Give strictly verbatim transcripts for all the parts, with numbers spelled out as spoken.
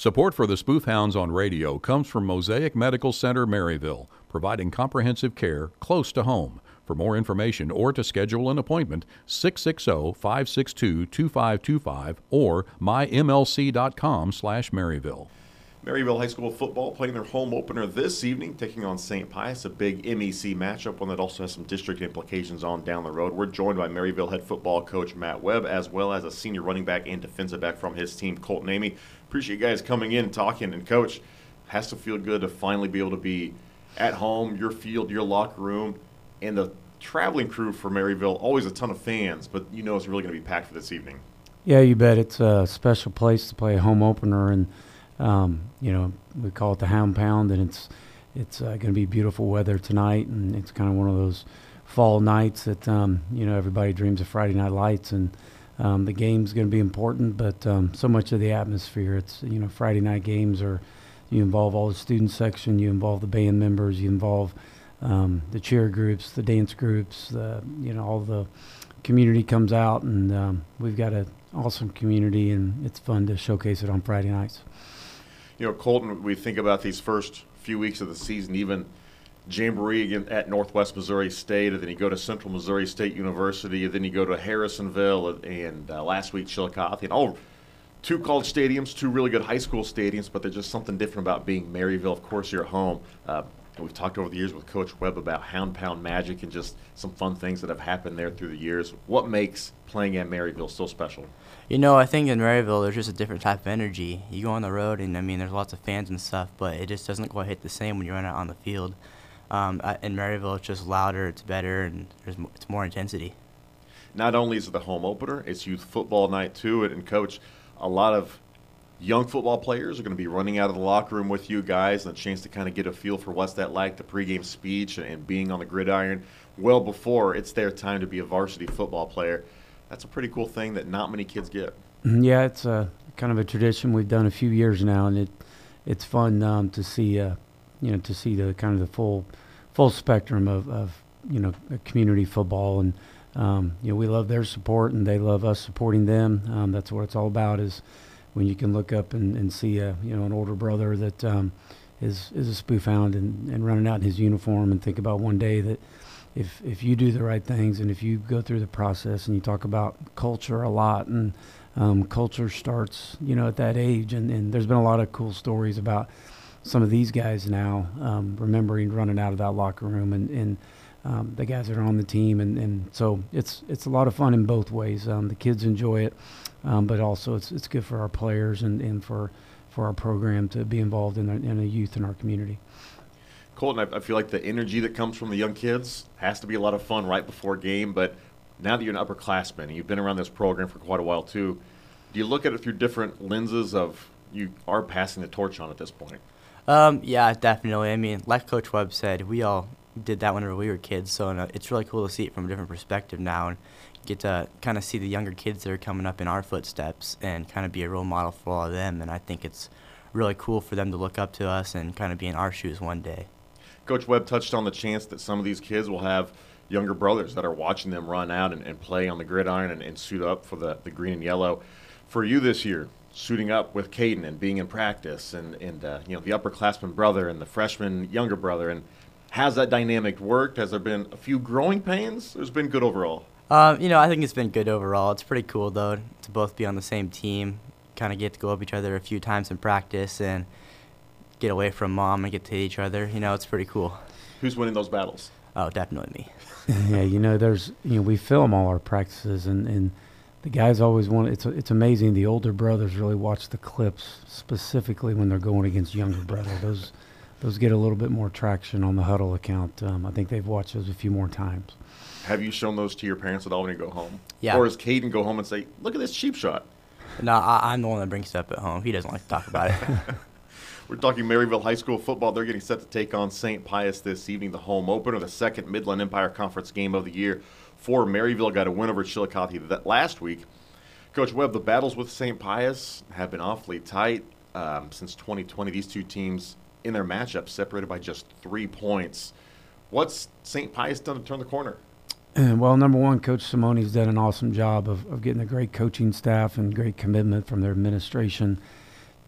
Support for the Spoof Hounds on radio comes from Mosaic Medical Center, Maryville, providing comprehensive care close to home. For more information or to schedule an appointment, six six zero, five six two, two five two five or my m l c dot com slash Maryville. Maryville High School football playing their home opener this evening, taking on Saint Pius, a big M E C matchup, one that also has some district implications on down the road. We're joined by Maryville head football coach Matt Webb, as well as a senior running back and defensive back from his team, Colton Amy. Appreciate you guys coming in, talking, and Coach, has to feel good to finally be able to be at home, your field, your locker room, and the traveling crew for Maryville. Always a ton of fans, but you know it's really going to be packed for this evening. Yeah, you bet. It's a special place to play a home opener, and Um, you know, we call it the Hound Pound, and it's it's uh, going to be beautiful weather tonight, and it's kind of one of those fall nights that, um, you know, everybody dreams of Friday Night Lights, and um, the game's going to be important, but um, so much of the atmosphere, it's, you know, Friday night games are, you involve all the student section, you involve the band members, you involve um, the cheer groups, the dance groups, the, you know, all the community comes out, and um, we've got an awesome community, and it's fun to showcase it on Friday nights. You know, Colton, we think about these first few weeks of the season, even Jamboree at Northwest Missouri State, and then you go to Central Missouri State University, and then you go to Harrisonville, and uh, last week Chillicothe, and all two college stadiums, two really good high school stadiums, but there's just something different about being Maryville. Of course, you're at home. Uh, we've talked over the years with Coach Webb about Hound Pound magic and just some fun things that have happened there through the years. What makes playing at Maryville so special? You know, I think in Maryville there's just a different type of energy. You go on the road, and I mean, there's lots of fans and stuff, but it just doesn't quite hit the same when you're out on the field. Um, in Maryville, it's just louder, it's better, and there's it's more intensity. Not only is it the home opener, it's youth football night too. And, Coach, a lot of young football players are going to be running out of the locker room with you guys, and a chance to kind of get a feel for what's that like, the pregame speech and being on the gridiron well before it's their time to be a varsity football player. That's a pretty cool thing that not many kids get. Yeah, it's a, kind of a tradition we've done a few years now, and it it's fun um, to see uh, you know to see the kind of the full full spectrum of, of you know community football, and um, you know we love their support and they love us supporting them. Um, that's what it's all about, is when you can look up and, and see a you know an older brother that um, is is a spoof hound and, and running out in his uniform, and think about one day that if if you do the right things and if you go through the process, and you talk about culture a lot, and um, culture starts you know at that age, and, and there's been a lot of cool stories about some of these guys now um, remembering running out of that locker room, and, and um, the guys that are on the team, and, and so it's it's a lot of fun in both ways. Um, the kids enjoy it, um, but also it's it's good for our players and, and for for our program to be involved in, our, in a youth in our community. Colton, I feel like the energy that comes from the young kids has to be a lot of fun right before game, but now that you're an upperclassman and you've been around this program for quite a while too, do you look at it through different lenses of you are passing the torch on at this point? Um, yeah, definitely. I mean, like Coach Webb said, we all did that whenever we were kids, so uh, it's really cool to see it from a different perspective now, and get to kind of see the younger kids that are coming up in our footsteps and kind of be a role model for all of them, and I think it's really cool for them to look up to us and kind of be in our shoes one day. Coach Webb touched on the chance that some of these kids will have younger brothers that are watching them run out and, and play on the gridiron and, and suit up for the, the green and yellow. For you this year, suiting up with Caden and being in practice, and, and uh, you know the upperclassman brother and the freshman younger brother, and has that dynamic worked? Has there been a few growing pains? It's been good overall. Um, you know, I think it's been good overall. It's pretty cool, though, to both be on the same team, kind of get to go up each other a few times in practice, and get away from mom and get to hit each other. You know, it's pretty cool. Who's winning those battles? Oh, definitely me. Yeah, you know, there's you know we film all our practices, and, and the guys always want. It's it's amazing. The older brothers really watch the clips specifically when they're going against younger brother. Those those get a little bit more traction on the huddle account. Um, I think they've watched those a few more times. Have you shown those to your parents at all when you go home? Yeah. Or does Caden go home and say, "Look at this cheap shot"? No, I, I'm the one that brings it up at home. He doesn't like to talk about it. We're talking Maryville High School football. They're getting set to take on Saint Pius this evening, the home opener, the second Midland Empire Conference game of the year for Maryville. Got a win over Chillicothe that last week. Coach Webb, the battles with Saint Pius have been awfully tight um, since twenty twenty. These two teams in their matchup separated by just three points. What's Saint Pius done to turn the corner? And well, number one, Coach Simone's done an awesome job of, of getting a great coaching staff and great commitment from their administration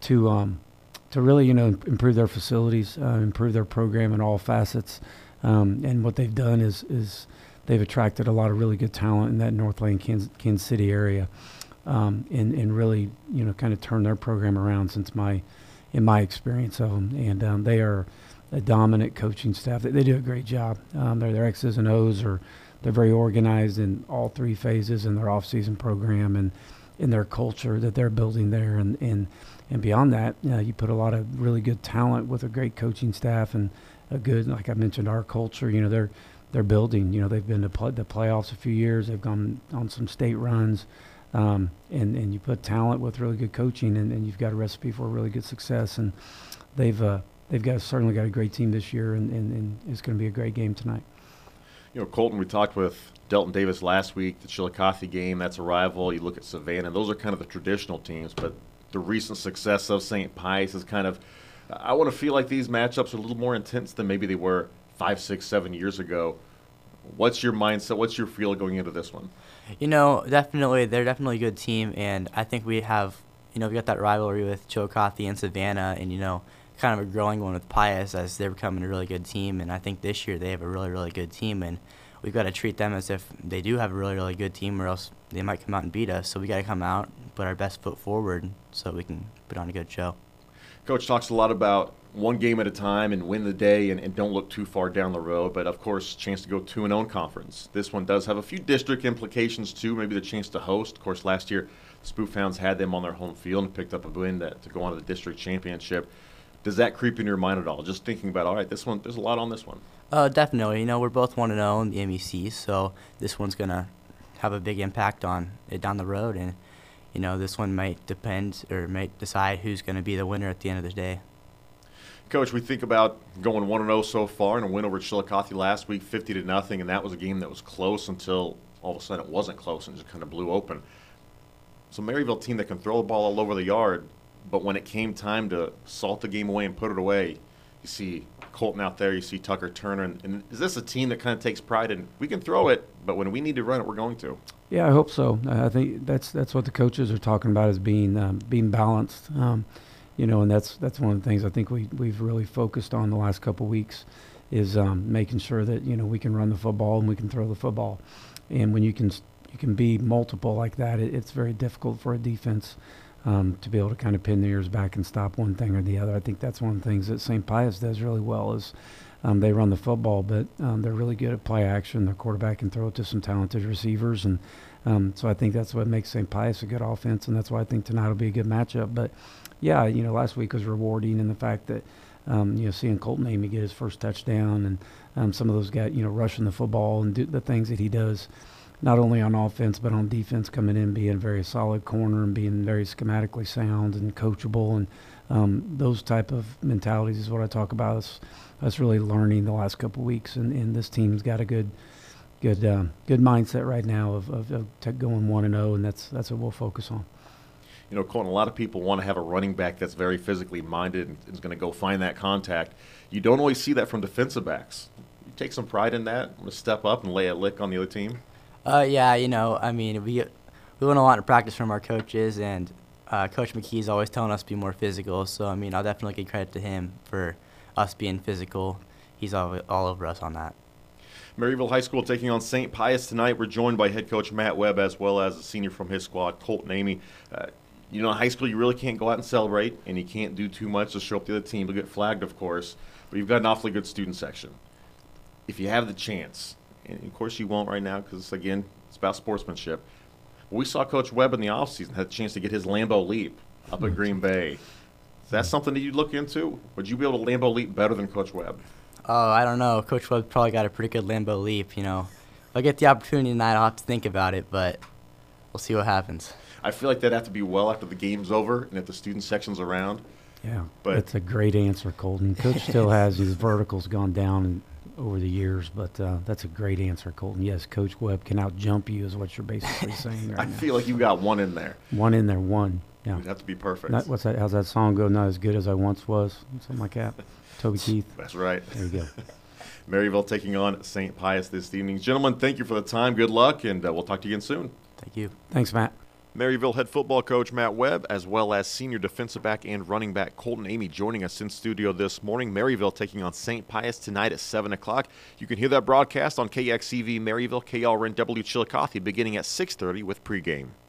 to um, to really, you know, improve their facilities, uh, improve their program in all facets. Um, and what they've done is is they've attracted a lot of really good talent in that Northland, Kansas, Kansas City area, um, and and really, you know, kind of turned their program around since my in my experience of them. And um, they are a dominant coaching staff. They, they do a great job. Um, their their X's and O's are they're very organized in all three phases in their off-season program and in their culture that they're building there. And and, and beyond that, uh, you put a lot of really good talent with a great coaching staff and a good, like I mentioned, our culture. You know, they're they're building. You know, they've been to play, the playoffs a few years. They've gone on some state runs. Um, and, and you put talent with really good coaching, and, and you've got a recipe for really good success. And they've uh, they've got certainly got a great team this year, and, and, and it's going to be a great game tonight. You know, Colton, we talked with Delton Davis last week, the Chillicothe game, that's a rival. You look at Savannah, those are kind of the traditional teams, but the recent success of Saint Pius is kind of, I want to feel like these matchups are a little more intense than maybe they were five, six, seven years ago. What's your mindset? What's your feel going into this one? You know, definitely, they're definitely a good team, and I think we have, you know, we got that rivalry with Chillicothe and Savannah, and, you know, kind of a growing one with Pius as they're becoming a really good team. And I think this year they have a really, really good team, and we've got to treat them as if they do have a really, really good team, or else they might come out and beat us. So we got to come out, put our best foot forward so we can put on a good show. Coach talks a lot about one game at a time and win the day and, and don't look too far down the road, but of course, chance to go two and oh in conference. This one does have a few district implications too, maybe the chance to host. Of course, last year, the Spoof Hounds had them on their home field and picked up a win that, to go on to the district championship. Does that creep in your mind at all? Just thinking about, all right, this one, there's a lot on this one. Uh, definitely. You know, we're both one and oh in the M E C, so this one's going to have a big impact on it down the road. And, you know, this one might depend or might decide who's going to be the winner at the end of the day. Coach, we think about going one and oh so far and a win over Chillicothe last week, fifty to nothing, and that was a game that was close until all of a sudden it wasn't close and just kind of blew open. So Maryville team that can throw the ball all over the yard, but when it came time to salt the game away and put it away, you see Colton out there, you see Tucker Turner. And, and is this a team that kind of takes pride in, we can throw it, but when we need to run it, we're going to? Yeah, I hope so. I think that's that's what the coaches are talking about, is being um, being balanced. Um, you know, and that's that's one of the things I think we, we've really focused on the last couple of weeks is um, making sure that, you know, we can run the football and we can throw the football. And when you can you can be multiple like that, it, it's very difficult for a defense Um, to be able to kind of pin their ears back and stop one thing or the other. I think that's one of the things that Saint Pius does really well is um, they run the football, but um, they're really good at play action. Their quarterback can throw it to some talented receivers. And um, so I think that's what makes Saint Pius a good offense, and that's why I think tonight will be a good matchup. But, yeah, you know, last week was rewarding in the fact that, um, you know, seeing Colton Amy get his first touchdown and um, some of those guys, you know, rushing the football and do the things that he does, not only on offense but on defense, coming in, being a very solid corner and being very schematically sound and coachable. And um, those type of mentalities is what I talk about. It's, that's really learning the last couple of weeks. And, and this team's got a good good, um, good mindset right now of, of, of going one and oh, and that's, that's what we'll focus on. You know, Colton, a lot of people want to have a running back that's very physically minded and is going to go find that contact. You don't always see that from defensive backs. You take some pride in that, I'm going to step up and lay a lick on the other team? Uh, yeah, you know, I mean, we we learn a lot in practice from our coaches, and uh, Coach McKee's always telling us to be more physical. So, I mean, I'll definitely give credit to him for us being physical. He's all, all over us on that. Maryville High School taking on Saint Pius tonight. We're joined by head coach Matt Webb as well as a senior from his squad, Colton Amy. Uh, you know, in high school, you really can't go out and celebrate, and you can't do too much to show up the other team. You'll get flagged, of course, but you've got an awfully good student section. If you have the chance, and of course you won't right now because, again, it's about sportsmanship. We saw Coach Webb in the offseason, had a chance to get his Lambeau Leap up at Green Bay. Is that something that you'd look into? Would you be able to Lambeau Leap better than Coach Webb? Oh, I don't know. Coach Webb probably got a pretty good Lambeau Leap, you know. If I get the opportunity tonight, I'll have to think about it, but we'll see what happens. I feel like that'd have to be well after the game's over and if the student section's around. Yeah, but that's a great answer, Colton. Coach still has his verticals gone down and over the years, but uh, that's a great answer, Colton. Yes, Coach Webb can out-jump you is what you're basically saying right I now. feel like you got one in there. One in there, one. Yeah. It'd have to be perfect. Not, what's that? How's that song go? Not as good as I once was. Something like that. Toby Keith. That's right. There you go. Maryville taking on Saint Pius this evening. Gentlemen, thank you for the time. Good luck, and uh, we'll talk to you again soon. Thank you. Thanks, Matt. Maryville head football coach Matt Webb, as well as senior defensive back and running back Colton Amy joining us in studio this morning. Maryville taking on Saint Pius tonight at seven o'clock. You can hear that broadcast on K X C V Maryville, K L R N W Chillicothe beginning at six thirty with pregame.